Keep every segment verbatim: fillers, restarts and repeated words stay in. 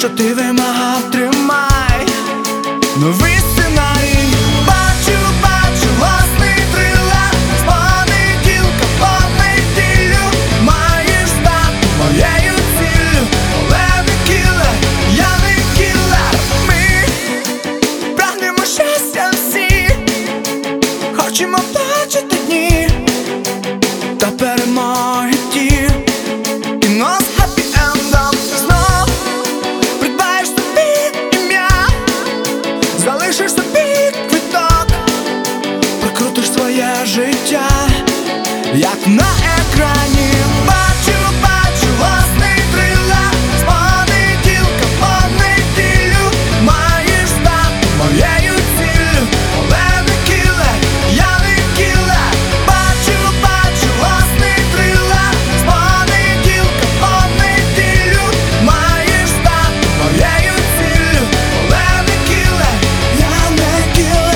що ти вимагав, тримай новий сценарій. Бачу, бачу власний трилер, з понеділка по неділю маєш стати моєю ціллю. Але не кілер, я не кілер. Ми прагнемо щастя всі, хочемо бачити дні та перемоги ті. Кіно з хеппі-ендом. Знов придбаєш собі ім'я, залишиш собі квиток, прокрутиш своє життя, як на екрані. Бачу, бачу власний трилер, з понеділка по неділю маєш стати моєю ціллю. Але не кілер, я не кілер. Бачу, бачу власний трилер, з понеділка по неділю маєш стати моєю ціллю. Але не кілер, я не кілер.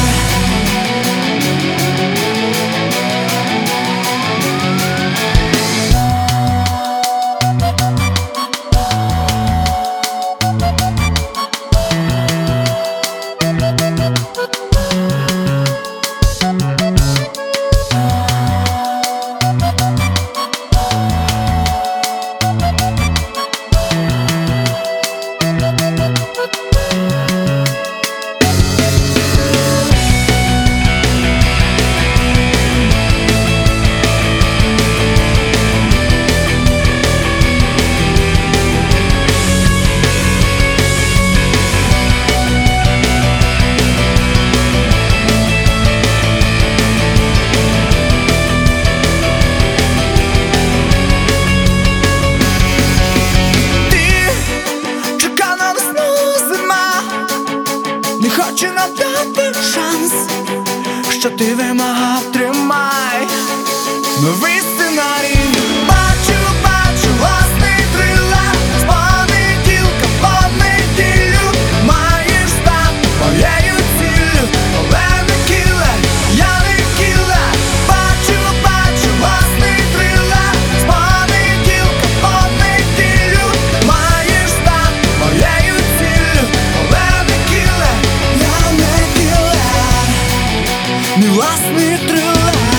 Не хочу надати шанс, що ти вимагав, тримай новий сценарій. Бачу, бачу власний трилер, з понеділка по неділю маєш стати моєю ціллю. Але не кілер, я не кілер. Бачу, бачу власний трилер, з понеділка по неділю маєш стати моєю ціллю. Але не кілер, я не кілер, мій власний трилер.